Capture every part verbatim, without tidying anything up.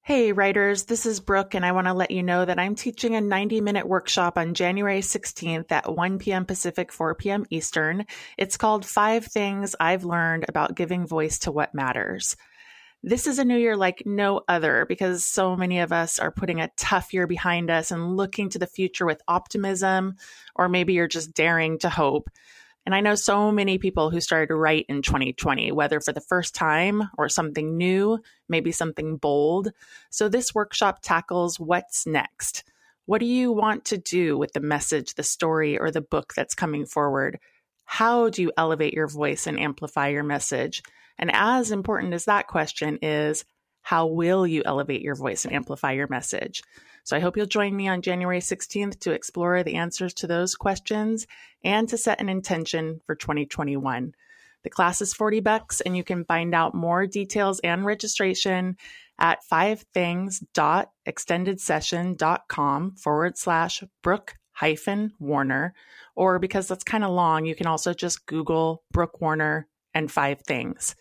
Hey writers, this is Brooke, and I want to let you know that I'm teaching a ninety minute workshop on January sixteenth at one p.m. Pacific, four p.m. Eastern. It's called Five Things I've Learned About Giving Voice to What Matters. This is a new year like no other because so many of us are putting a tough year behind us and looking to the future with optimism, or maybe you're just daring to hope. And I know so many people who started to write in twenty twenty, whether for the first time or something new, maybe something bold. So this workshop tackles what's next. What do you want to do with the message, the story, or the book that's coming forward? How do you elevate your voice and amplify your message? And as important as that question is, how will you elevate your voice and amplify your message? So I hope you'll join me on January sixteenth to explore the answers to those questions and to set an intention for twenty twenty-one. The class is forty bucks, and you can find out more details and registration at fivethings.extendedsession.com forward slash Brooke hyphen Warner. Or because that's kind of long, you can also just Google Brooke Warner and Five Things.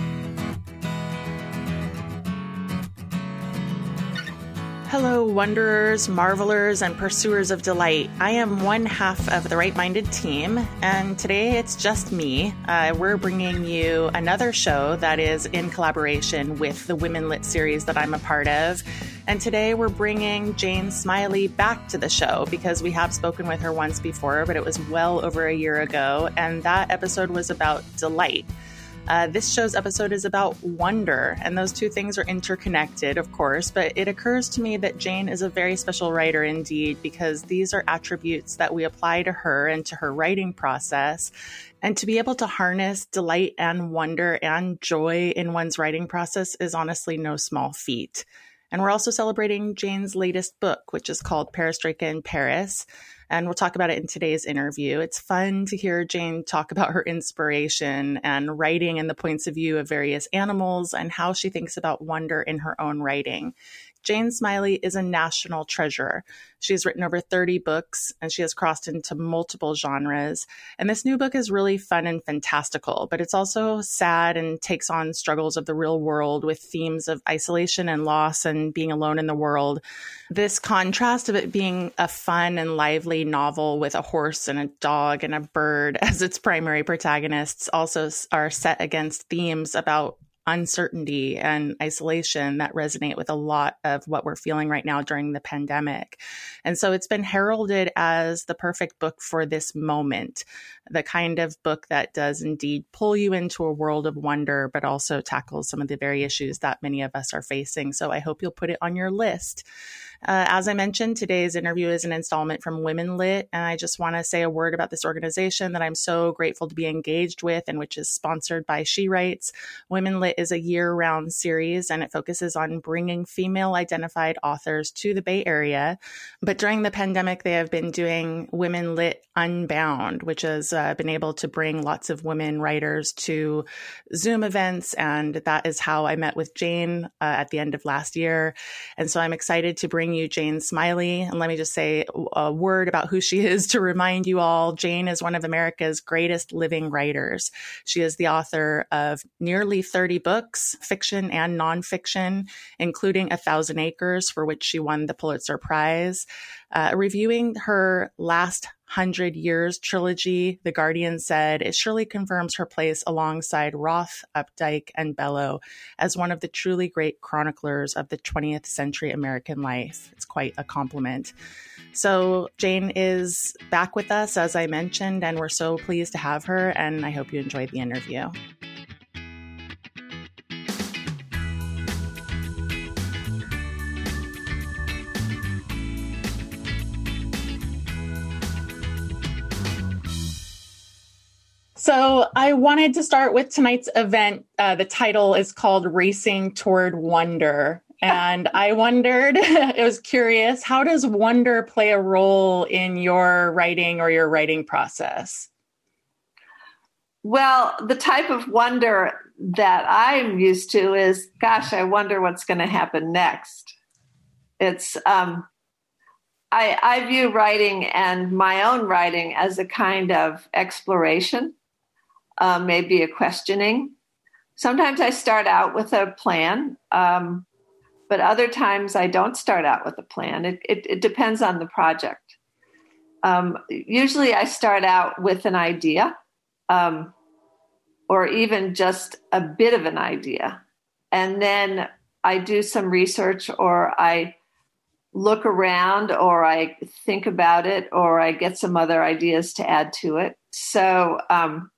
Hello, wanderers, marvelers, and pursuers of delight. I am one half of the Right-Minded team, and today it's just me. Uh, we're bringing you another show that is in collaboration with the Women Lit series that I'm a part of. And today we're bringing Jane Smiley back to the show because we have spoken with her once before, but it was well over a year ago, and that episode was about delight. Uh, this show's episode is about wonder, and those two things are interconnected, of course, but it occurs to me that Jane is a very special writer indeed, because these are attributes that we apply to her and to her writing process. And to be able to harness delight and wonder and joy in one's writing process is honestly no small feat. And we're also celebrating Jane's latest book, which is called Perestroika in Paris. And we'll talk about it in today's interview. It's fun to hear Jane talk about her inspiration and writing and the points of view of various animals and how she thinks about wonder in her own writing. Jane Smiley is a national treasure. She's written over thirty books, and she has crossed into multiple genres. And this new book is really fun and fantastical, but it's also sad and takes on struggles of the real world with themes of isolation and loss and being alone in the world. This contrast of it being a fun and lively novel with a horse and a dog and a bird as its primary protagonists also are set against themes about uncertainty and isolation that resonate with a lot of what we're feeling right now during the pandemic. And so it's been heralded as the perfect book for this moment, the kind of book that does indeed pull you into a world of wonder, but also tackles some of the very issues that many of us are facing. So I hope you'll put it on your list. Uh, as I mentioned, today's interview is an installment from Women Lit, and I just want to say a word about this organization that I'm so grateful to be engaged with and which is sponsored by She Writes. Women Lit is a year-round series, and it focuses on bringing female-identified authors to the Bay Area. But during the pandemic, they have been doing Women Lit Unbound, which has uh, been able to bring lots of women writers to Zoom events, and that is how I met with Jane uh, at the end of last year. And so I'm excited to bring you Jane Smiley. And let me just say a word about who she is to remind you all. Jane is one of America's greatest living writers. She is the author of nearly thirty books, fiction and nonfiction, including A Thousand Acres, for which she won the Pulitzer Prize. Uh, reviewing her last Hundred Years trilogy, The Guardian said, it surely confirms her place alongside Roth, Updike, and Bellow as one of the truly great chroniclers of the twentieth century American life. It's quite a compliment. So Jane is back with us, as I mentioned, and we're so pleased to have her, and I hope you enjoyed the interview. So I wanted to start with tonight's event. Uh, the title is called Racing Toward Wonder. And I wondered, I was curious, how does wonder play a role in your writing or your writing process? Well, the type of wonder that I'm used to is, gosh, I wonder what's going to happen next. It's, um, I, I view writing and my own writing as a kind of exploration. Uh, maybe a questioning. Sometimes I start out with a plan, um, but other times I don't start out with a plan. It, it, it depends on the project. Um, usually I start out with an idea, um, or even just a bit of an idea. And then I do some research, or I look around, or I think about it, or I get some other ideas to add to it. So um,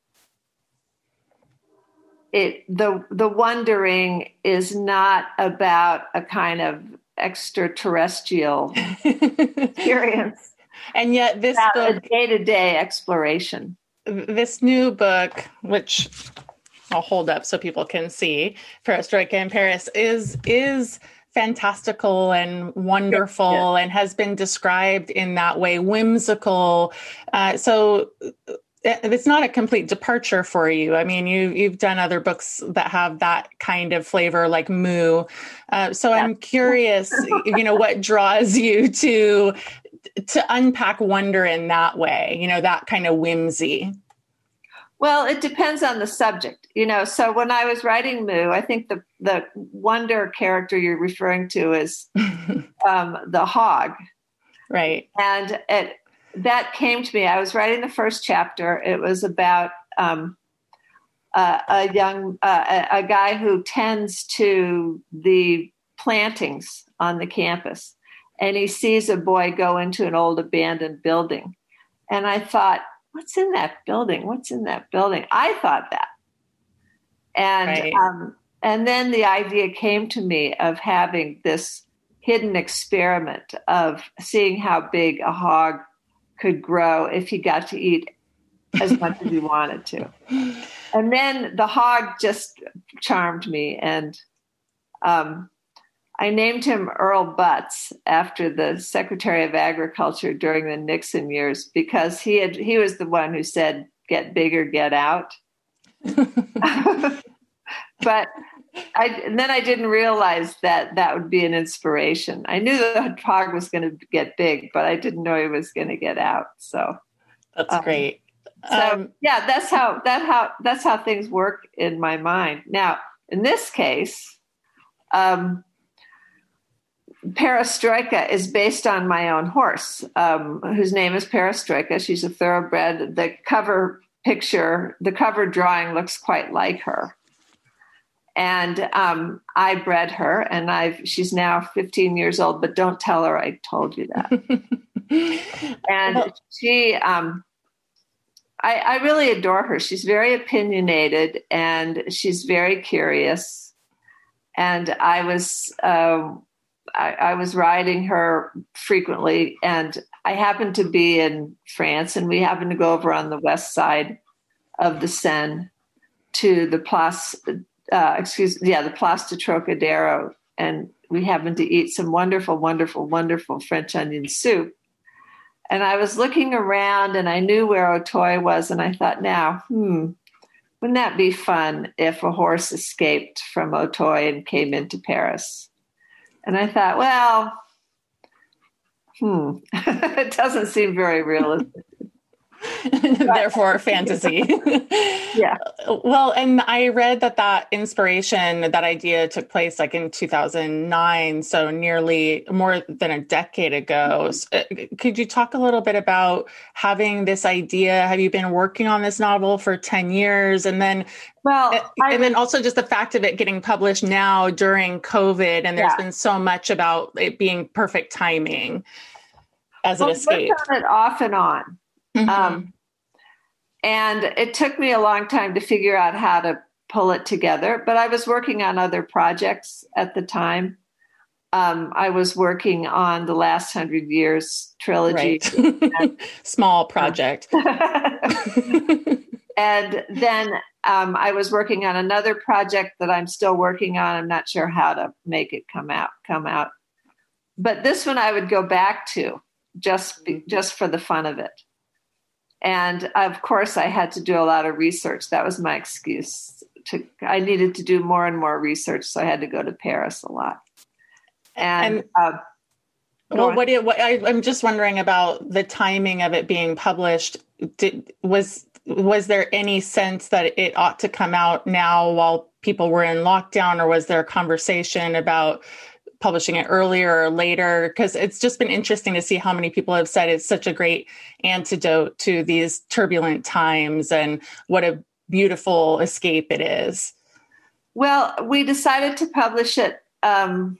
it the the wondering is not about a kind of extraterrestrial experience, and yet this about book, a day-to-day exploration. This new book, which I'll hold up so people can see, Perestroika in Paris, is is fantastical and wonderful, yeah, yeah. and has been described in that way, whimsical. Uh, so it's not a complete departure for you. I mean, you, you've done other books that have that kind of flavor, like Moo. Uh, so yeah. I'm curious, you know, what draws you to to unpack wonder in that way, you know, that kind of whimsy. Well, it depends on the subject, you know. So when I was writing Moo, I think the, the wonder character you're referring to is um, the hog. Right. And it, that came to me. I was writing the first chapter. It was about um, uh, a young, uh, a, a guy who tends to the plantings on the campus. And he sees a boy go into an old abandoned building. And I thought, what's in that building? What's in that building? I thought that. And right. um, and then the idea came to me of having this hidden experiment of seeing how big a hog could grow if he got to eat as much as he wanted to. And then the hog just charmed me. And um, I named him Earl Butz after the Secretary of Agriculture during the Nixon years, because he had he was the one who said, "Get bigger, get out." But I, and then I didn't realize that that would be an inspiration. I knew the hog was going to get big, but I didn't know he was going to get out. So that's um, great. So um, yeah, that's how that how that's how things work in my mind. Now, in this case, um, Perestroika is based on my own horse, um, whose name is Perestroika. She's a thoroughbred. The cover picture, the cover drawing looks quite like her. And um, I bred her, and I've she's now fifteen years old, but don't tell her I told you that. And well, she, um, I, I really adore her. She's very opinionated, and she's very curious. And I was, uh, I, I was riding her frequently, and I happened to be in France, and we happened to go over on the west side of the Seine to the Place. Uh, excuse, yeah, the Place de Trocadero, and we happened to eat some wonderful, wonderful, wonderful French onion soup. And I was looking around, and I knew where Auteuil was, and I thought, now, hmm, wouldn't that be fun if a horse escaped from Auteuil and came into Paris? And I thought, well, hmm, it doesn't seem very realistic. Therefore, fantasy. Yeah. Well, and I read that that inspiration, that idea took place like in two thousand nine, so nearly more than a decade ago. So, could you talk a little bit about having this idea? Have you been working on this novel for ten years? And then, well, and I, then also just the fact of it getting published now during COVID, and there's yeah. been so much about it being perfect timing as well, it escaped. I've worked on it off and on. Mm-hmm. Um, and it took me a long time to figure out how to pull it together, but I was working on other projects at the time. Um, I was working on the Last Hundred Years trilogy. Right. Small project. And then um, I was working on another project that I'm still working on. I'm not sure how to make it come out, come out. But this one I would go back to just, be, just for the fun of it. And of course, I had to do a lot of research. That was my excuse. To, I needed to do more and more research, so I had to go to Paris a lot. And, and uh, well, what, do you, what I, I'm just wondering about the timing of it being published. Did, was was there any sense that it ought to come out now while people were in lockdown, or was there a conversation about publishing it earlier or later? Because it's just been interesting to see how many people have said it's such a great antidote to these turbulent times and what a beautiful escape it is. Well, we decided to publish it um,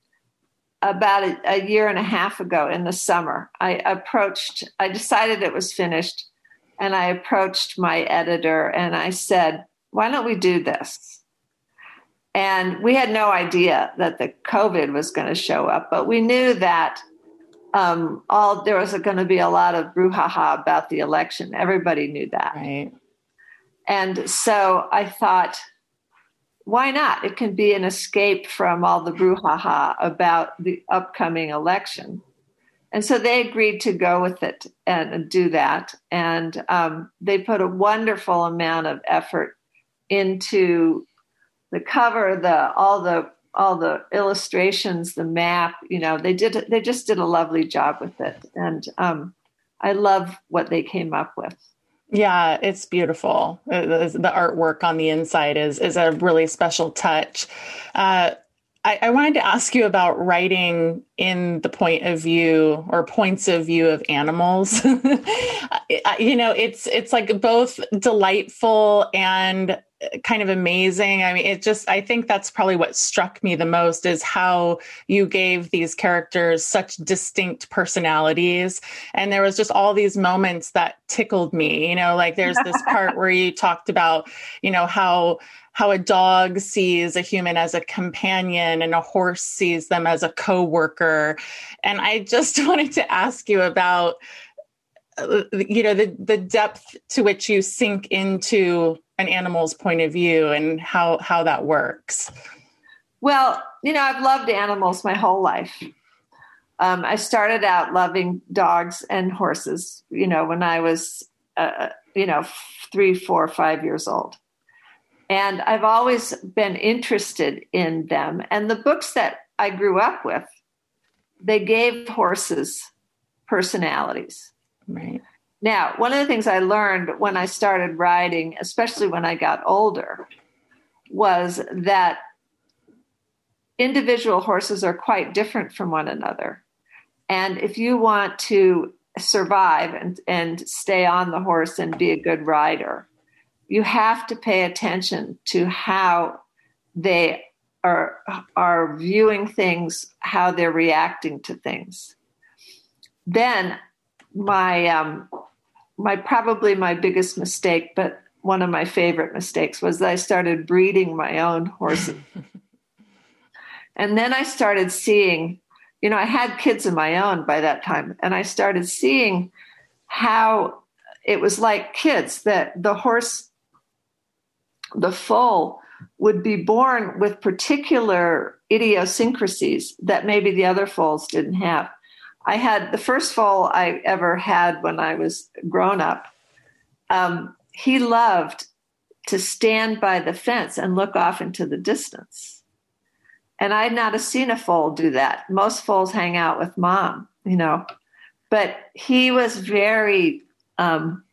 about a, a year and a half ago in the summer. I approached, I decided it was finished, and I approached my editor and I said, why don't we do this? And we had no idea that the COVID was going to show up, but we knew that um, all there was going to be a lot of brouhaha about the election. Everybody knew that. Right. And so I thought, why not? It can be an escape from all the brouhaha about the upcoming election. And so they agreed to go with it and do that. And um, they put a wonderful amount of effort into the cover, the all the all the illustrations, the map. You know, they did they just did a lovely job with it, and um, I love what they came up with. Yeah, it's beautiful. The artwork on the inside is is a really special touch. Uh, I, I wanted to ask you about writing in the point of view or points of view of animals. You know, it's it's like both delightful and kind of amazing. I mean, it just, I think that's probably what struck me the most is how you gave these characters such distinct personalities. And there was just all these moments that tickled me, you know, like there's this part where you talked about, you know, how how a dog sees a human as a companion and a horse sees them as a coworker. And I just wanted to ask you about, you know, the, the depth to which you sink into an animal's point of view and how, how that works. Well, you know, I've loved animals my whole life. Um, I started out loving dogs and horses, you know, when I was, uh, you know, three, four, five years old. And I've always been interested in them. And the books that I grew up with, they gave horses personalities. Right. Now, one of the things I learned when I started writing, especially when I got older, was that individual horses are quite different from one another. And if you want to survive and, and stay on the horse and be a good rider, you have to pay attention to how they are, are viewing things, how they're reacting to things. Then my um, my probably my biggest mistake, but one of my favorite mistakes, was that I started breeding my own horses. And then I started seeing, you know, I had kids of my own by that time, and I started seeing how it was like kids, that the horse, the foal, would be born with particular idiosyncrasies that maybe the other foals didn't have. I had the first foal I ever had when I was grown up. Um, he loved to stand by the fence and look off into the distance. And I had not seen a foal do that. Most foals hang out with mom, you know, but he was very, um,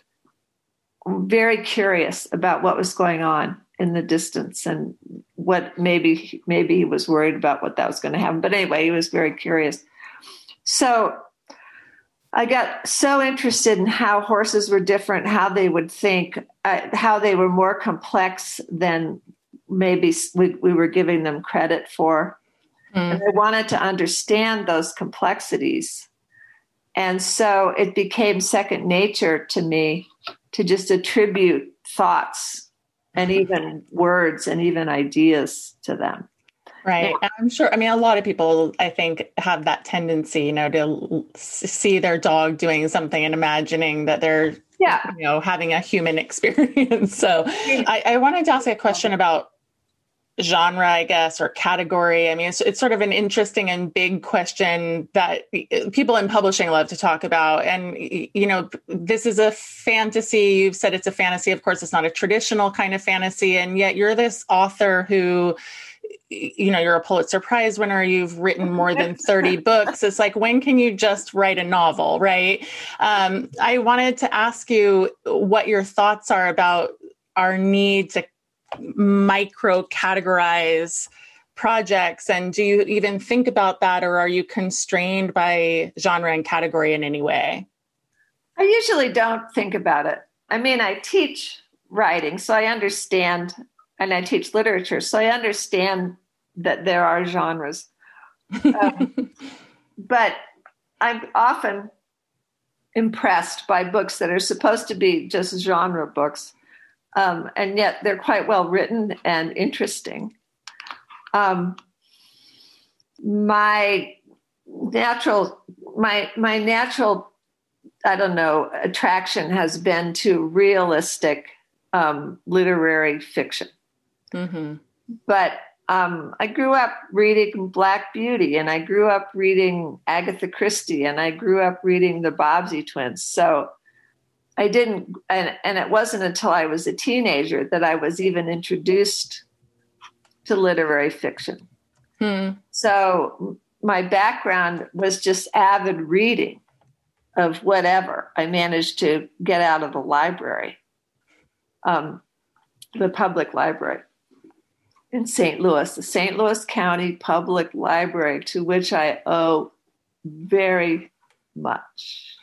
very curious about what was going on in the distance and what maybe, maybe he was worried about what that was going to happen. But anyway, he was very curious. So I got so interested in how horses were different, how they would think, uh, how they were more complex than maybe we, we were giving them credit for. Mm. And I wanted to understand those complexities. And so it became second nature to me to just attribute thoughts and even words and even ideas to them. Right. And I'm sure, I mean, a lot of people, I think, have that tendency, you know, to see their dog doing something and imagining that they're, yeah. you know, having a human experience. So I, I wanted to ask a question about genre, I guess, or category. I mean, it's, it's sort of an interesting and big question that people in publishing love to talk about. And, you know, this is a fantasy. You've said it's a fantasy. Of course, it's not a traditional kind of fantasy. And yet you're this author who, you know, you're a Pulitzer Prize winner, you've written more than thirty books. It's like, when can you just write a novel, right? Um, I wanted to ask you what your thoughts are about our need to micro categorize projects? And do you even think about that, or are you constrained by genre and category in any way? I usually don't think about it. I mean, I teach writing, so I understand, and I teach literature, so I understand that there are genres. Um, but I'm often impressed by books that are supposed to be just genre books, um, and yet they're quite well written and interesting. Um, my natural, my my natural, I don't know, attraction has been to realistic um, literary fiction. Mm-hmm. But um, I grew up reading Black Beauty, and I grew up reading Agatha Christie, and I grew up reading the Bobbsey twins. So I didn't, and, and it wasn't until I was a teenager that I was even introduced to literary fiction. Hmm. So my background was just avid reading of whatever I managed to get out of the library, um, the public library in Saint Louis, the Saint Louis County Public Library, to which I owe very much.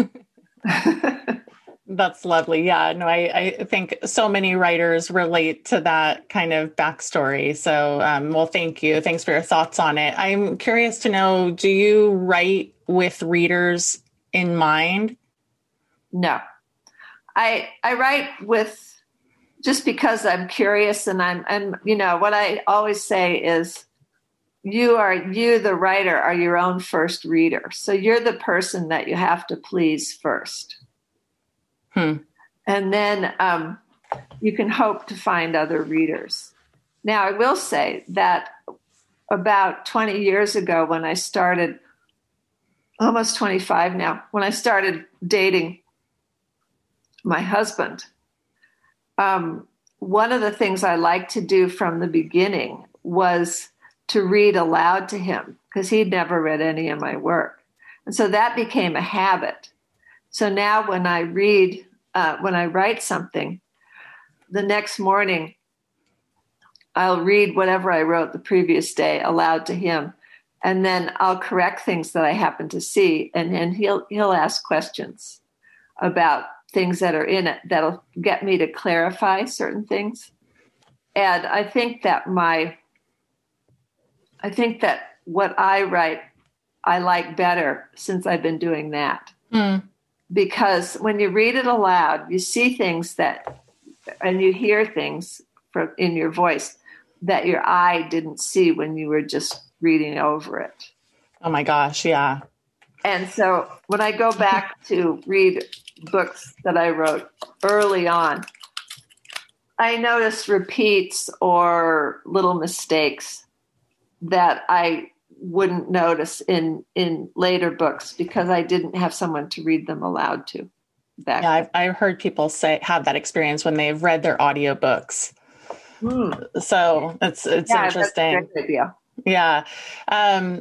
That's lovely. Yeah, no, I, I think so many writers relate to that kind of backstory. So, um, well, thank you. Thanks for your thoughts on it. I'm curious to know, do you write with readers in mind? No, I I write with, just because I'm curious, and I'm, and you know, what I always say is, you are, you, the writer, are your own first reader. So you're the person that you have to please first. Hmm. And then um, you can hope to find other readers. Now, I will say that about twenty years ago, when I started, almost twenty-five now, when I started dating my husband, um, one of the things I liked to do from the beginning was to read aloud to him, because he'd never read any of my work. And so that became a habit. So now when I read, uh, when I write something, the next morning, I'll read whatever I wrote the previous day aloud to him. And then I'll correct things that I happen to see. And then he'll, he'll ask questions about things that are in it that'll get me to clarify certain things. And I think that my, I think that what I write, I like better since I've been doing that. Mm. Because when you read it aloud, you see things that, and you hear things from, in your voice that your eye didn't see when you were just reading over it. Oh my gosh, yeah. And so when I go back to read books that I wrote early on, I notice repeats or little mistakes that I wouldn't notice in, in later books because I didn't have someone to read them aloud to. Back yeah, I've, I've heard people say have that experience when they've read their audiobooks. Hmm. So it's it's yeah, interesting. That's a great idea. Yeah. Um,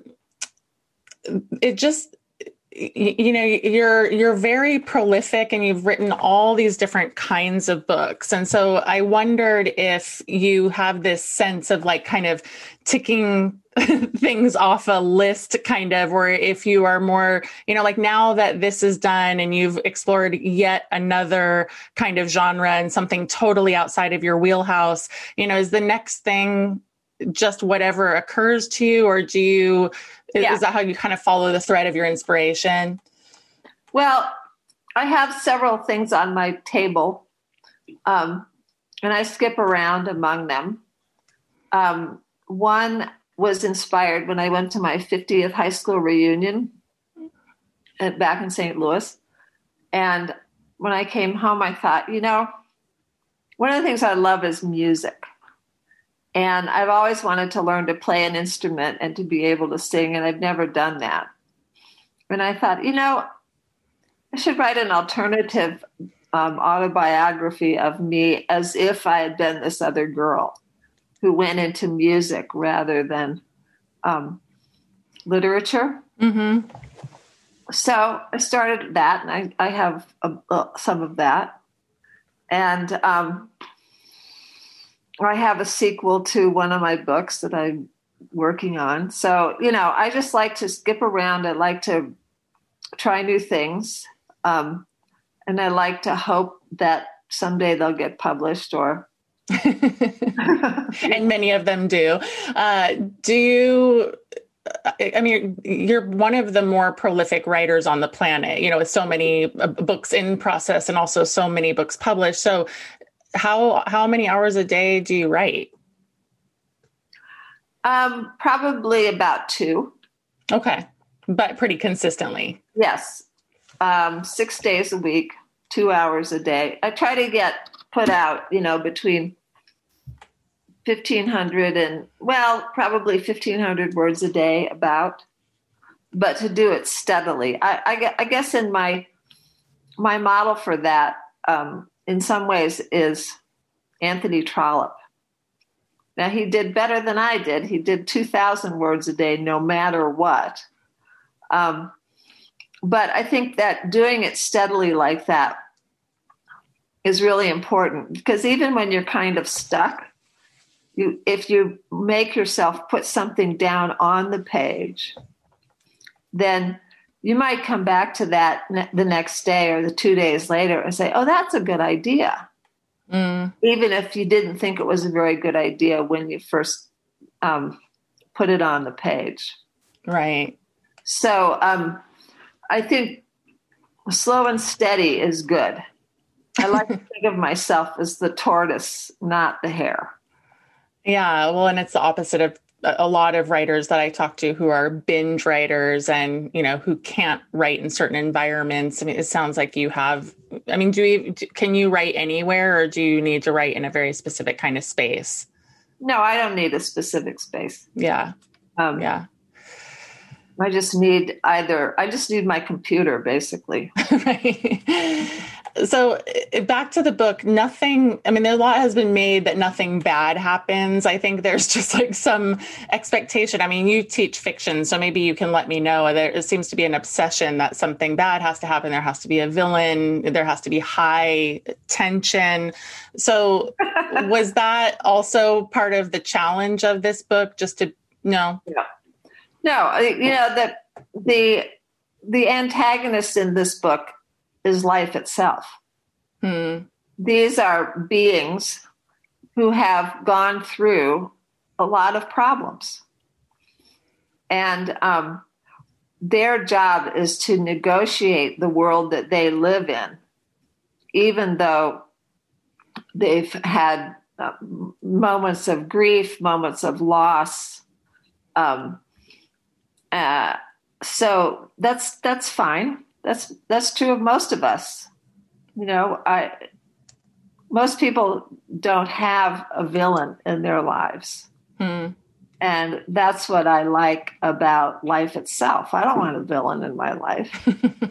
it just, you know, you're, you're very prolific and you've written all these different kinds of books. And so I wondered if you have this sense of like kind of ticking things off a list kind of, or if you are more, you know, like now that this is done and you've explored yet another kind of genre and something totally outside of your wheelhouse, you know, is the next thing just whatever occurs to you, or do you, yeah. is that how you kind of follow the thread of your inspiration? Well, I have several things on my table, um, and I skip around among them. Um, one was inspired when I went to my fiftieth high school reunion at, back in Saint Louis. And when I came home, I thought, you know, one of the things I love is music. And I've always wanted to learn to play an instrument and to be able to sing, and I've never done that. And I thought, you know, I should write an alternative um, autobiography of me as if I had been this other girl who went into music rather than um, literature. Mm-hmm. So I started that, and I, I have a, uh, some of that. And um I have a sequel to one of my books that I'm working on. So, you know, I just like to skip around. I like to try new things. Um, and I like to hope that someday they'll get published or. And many of them do. Uh, do you, I mean, you're one of the more prolific writers on the planet, you know, with so many books in process and also so many books published. So how, how many hours a day do you write? Um, probably about two. Okay. But pretty consistently. Yes. Um, six days a week, two hours a day. I try to get put out, you know, between fifteen hundred and, well, probably fifteen hundred words a day about, but to do it steadily. I, I, I guess in my, my model for that, um, in some ways is Anthony Trollope. Now, he did better than I did. He did two thousand words a day, no matter what. Um, but I think that doing it steadily like that is really important, because even when you're kind of stuck, you, if you make yourself put something down on the page, then you might come back to that ne- the next day or the two days later and say, oh, that's a good idea. Mm. Even if you didn't think it was a very good idea when you first um, put it on the page. Right. So um, I think slow and steady is good. I like to think of myself as the tortoise, not the hare. Yeah. Well, and it's the opposite of a lot of writers that I talk to who are binge writers and, you know, who can't write in certain environments. I mean, it sounds like you have, I mean, do you, can you write anywhere, or do you need to write in a very specific kind of space? No, I don't need a specific space. Yeah. Um, yeah. I just need either, I just need my computer, basically. Right. So back to the book, nothing, I mean, a lot has been made that nothing bad happens. I think there's just like some expectation. I mean, you teach fiction, so maybe you can let me know. There seems to be an obsession that something bad has to happen. There has to be a villain. There has to be high tension. So was that also part of the challenge of this book, just to, no? No, no, you know, the, the, the antagonist in this book is life itself. Hmm. These are beings who have gone through a lot of problems. And um, their job is to negotiate the world that they live in, even though they've had uh, moments of grief, moments of loss. Um, uh, so that's that's fine. That's that's true of most of us. You know, I most people don't have a villain in their lives. Hmm. And that's what I like about life itself. I don't want a villain in my life.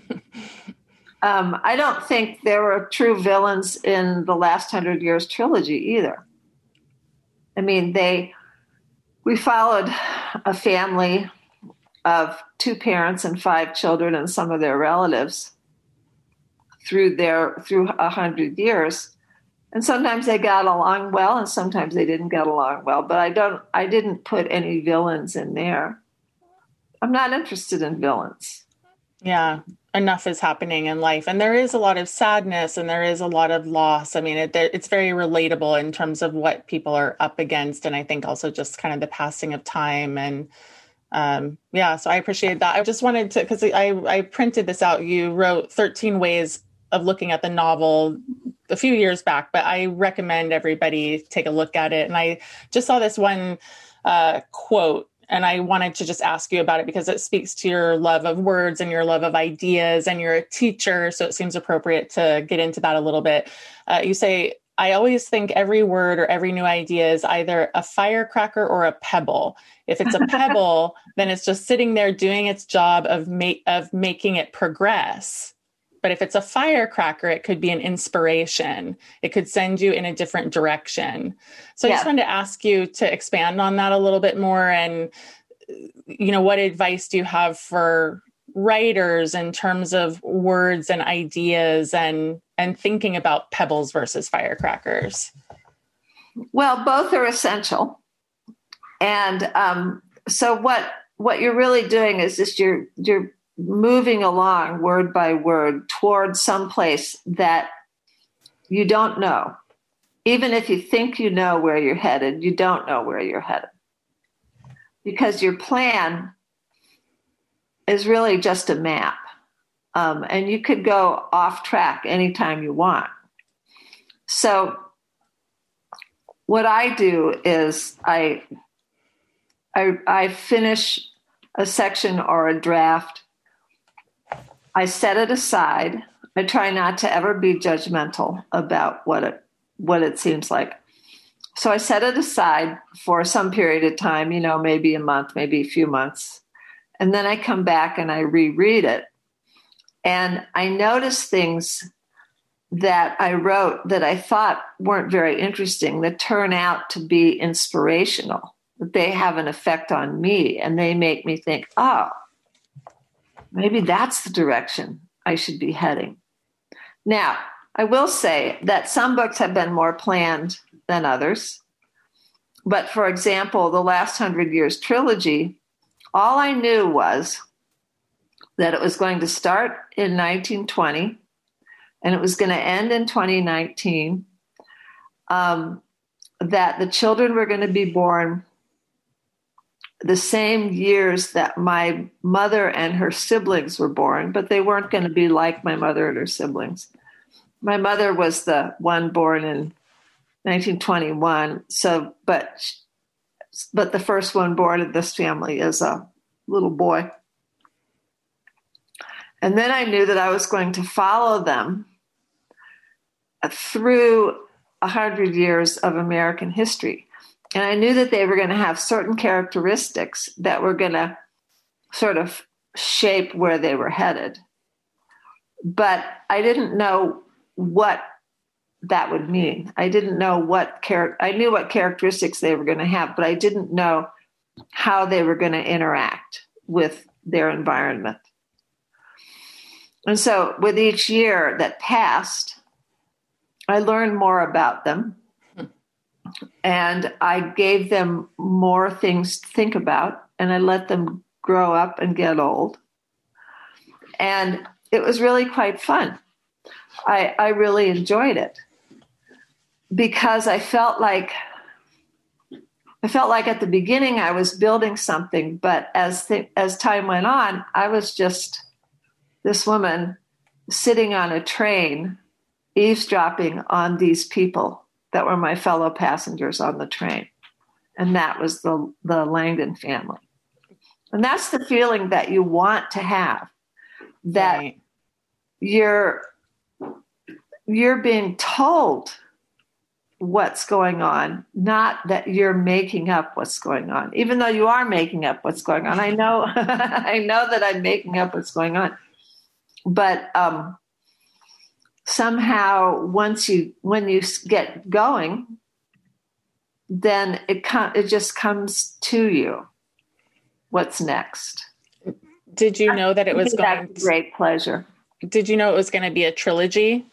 um, I don't think there were true villains in the Last Hundred Years trilogy either. I mean, they we followed a family of two parents and five children and some of their relatives through their through a hundred years. And sometimes they got along well and sometimes they didn't get along well. But I don't I didn't put any villains in there. I'm not interested in villains. Yeah. Enough is happening in life. And there is a lot of sadness and there is a lot of loss. I mean, it, it's very relatable in terms of what people are up against. And I think also just kind of the passing of time and Um, yeah, so I appreciate that. I just wanted to, because I, I printed this out. You wrote thirteen ways of looking at the novel a few years back, but I recommend everybody take a look at it. And I just saw this one uh, quote, and I wanted to just ask you about it because it speaks to your love of words and your love of ideas, and you're a teacher, so it seems appropriate to get into that a little bit. Uh, you say, I always think every word or every new idea is either a firecracker or a pebble. If it's a pebble, then it's just sitting there doing its job of ma- of making it progress. But if it's a firecracker, it could be an inspiration. It could send you in a different direction. So yeah. I just wanted to ask you to expand on that a little bit more. And, you know, what advice do you have for writers in terms of words and ideas and and thinking about pebbles versus firecrackers? Well, both are essential. And um, so what what you're really doing is just you're you're moving along word by word towards some place that you don't know. Even if you think you know where you're headed, you don't know where you're headed. Because your plan is really just a map. Um, and you could go off track anytime you want. So what I do is I, I, I finish a section or a draft. I set it aside. I try not to ever be judgmental about what it what it seems like. So I set it aside for some period of time, you know, maybe a month, maybe a few months. And then I come back and I reread it. And I notice things that I wrote that I thought weren't very interesting that turn out to be inspirational, that they have an effect on me and they make me think, oh, maybe that's the direction I should be heading. Now, I will say that some books have been more planned than others. But for example, the Last Hundred Years trilogy, all I knew was that it was going to start in nineteen twenty and it was going to end in twenty nineteen, um, that the children were going to be born the same years that my mother and her siblings were born, but they weren't going to be like my mother and her siblings. My mother was the one born in nineteen twenty-one, so but but the first one born in this family is a little boy. And then I knew that I was going to follow them through a hundred years of American history. And I knew that they were going to have certain characteristics that were going to sort of shape where they were headed. But I didn't know what that would mean. I didn't know what char- I knew what characteristics they were going to have, but I didn't know how they were going to interact with their environment. And so with each year that passed, I learned more about them. And I gave them more things to think about, and I let them grow up and get old. And it was really quite fun. I, I really enjoyed it because I felt like I felt like at the beginning I was building something, but as th- as time went on, I was just this woman sitting on a train, eavesdropping on these people that were my fellow passengers on the train. And that was the, the Langdon family. And that's the feeling that you want to have, that right. you're, you're being told what's going on, not that you're making up what's going on, even though you are making up what's going on. I know, I know that I'm making up what's going on, but, um, somehow once you when you get going, then it com- it just comes to you what's next. Did you know that it was going to great pleasure? Did you know it was going to be a trilogy?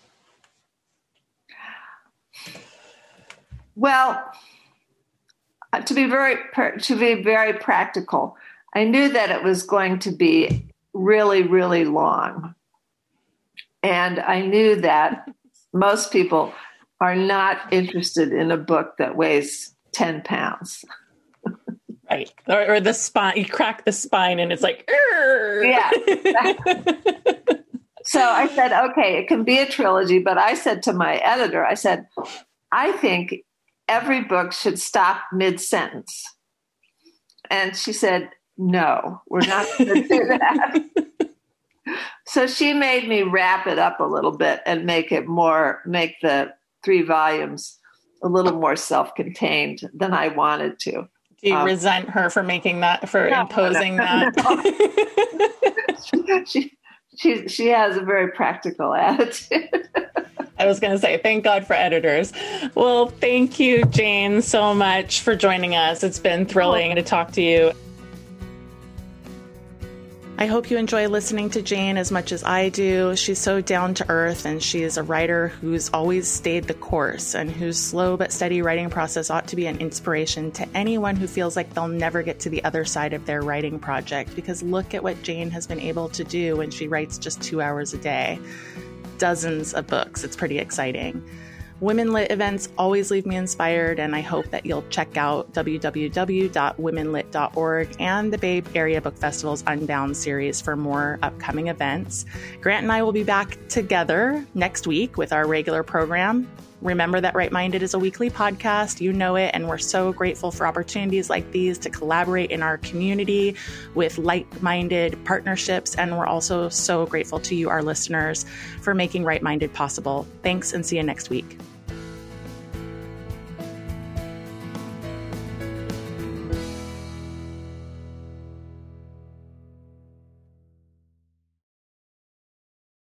Well, to be very to be very practical, I knew that it was going to be really, really long. And I knew that most people are not interested in a book that weighs ten pounds. Right. Or, or the spine, you crack the spine and it's like, Urgh! Yeah. So I said, okay, it can be a trilogy. But I said to my editor, I said, I think every book should stop mid-sentence. And she said, no, we're not going to do that. So she made me wrap it up a little bit and make it more, make the three volumes a little more self-contained than I wanted to. Do you um, resent her for making that, for no, imposing no, no, that? No. she, she, she has a very practical attitude. I was going to say, thank God for editors. Well, thank you, Jane, so much for joining us. It's been thrilling oh. to talk to you. I hope you enjoy listening to Jane as much as I do. She's so down to earth, and she is a writer who's always stayed the course and whose slow but steady writing process ought to be an inspiration to anyone who feels like they'll never get to the other side of their writing project, because look at what Jane has been able to do when she writes just two hours a day. Dozens of books. It's pretty exciting. Women Lit events always leave me inspired, and I hope that you'll check out w w w dot women lit dot org and the Bay Area Book Festival's Unbound series for more upcoming events. Grant and I will be back together next week with our regular program. Remember that Right Minded is a weekly podcast. You know it, and we're so grateful for opportunities like these to collaborate in our community with like-minded partnerships, and we're also so grateful to you, our listeners, for making Right Minded possible. Thanks, and see you next week.